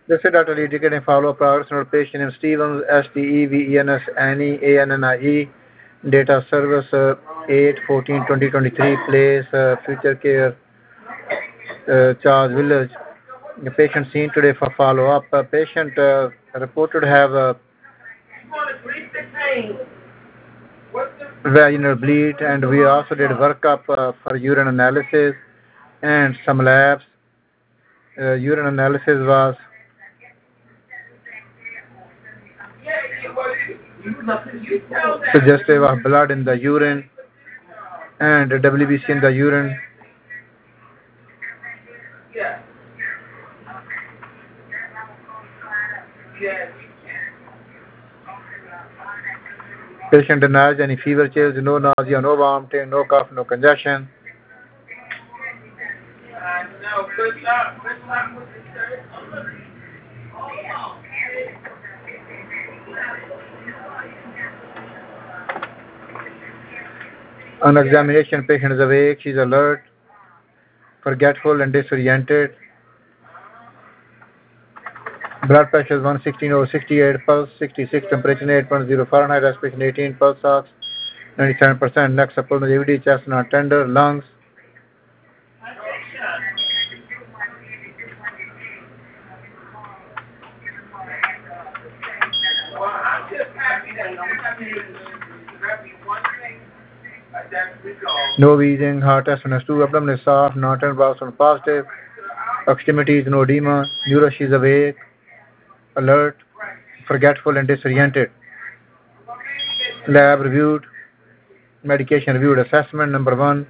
This is Dr. Indicating follow-up progress on patient named Stevens, STEVENSNEANNIE, date of service 8/14/2023, place Future Care, Charles Village. The patient seen today for follow-up. Patient reported to have vaginal bleed, and we also did workup for urine analysis and some labs. Urine analysis was suggestive of blood in the urine and WBC in the urine. Patient denies any fever chills, no nausea, no vomiting, no cough, no congestion. On examination, patient is awake, she is alert, forgetful and disoriented. Blood pressure is 116/68, pulse 66, temperature 8.0 Fahrenheit, respiration 18, pulse ox 97%, neck support activity, chest not tender, lungs. No wheezing, heart test on S2, abdomen is soft, not and bowels on positive, extremities, no edema, neuro, she is awake, alert, forgetful and disoriented. Lab reviewed, medication reviewed, assessment number 1,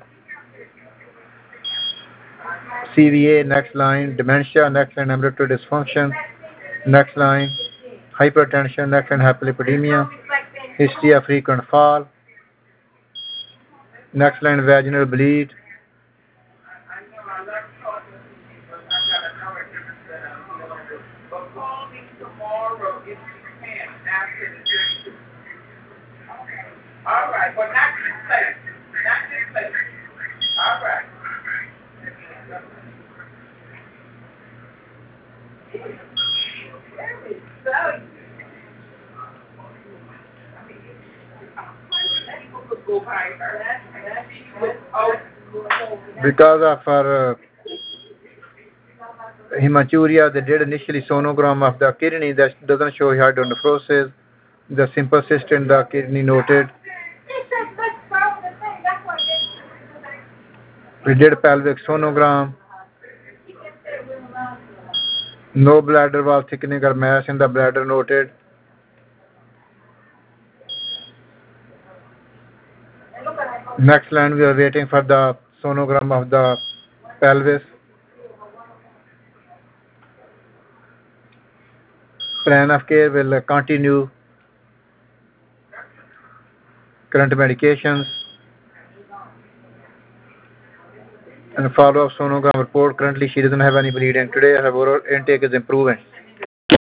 CVA, next line, dementia, next line, ambulatory dysfunction, next line, hypertension, next line, hyperlipidemia, history of frequent fall, next line, vaginal bleed, because of her hematuria. They did initially sonogram of the kidney that doesn't show hydronephrosis. The simple cyst in the kidney noted. We did pelvic sonogram. No bladder wall thickening or mass in the bladder noted. Next line, we are waiting for the sonogram of the pelvis. Plan of care will continue. Current medications and follow-up sonogram report. Currently, she doesn't have any bleeding. Today, her oral intake is improving.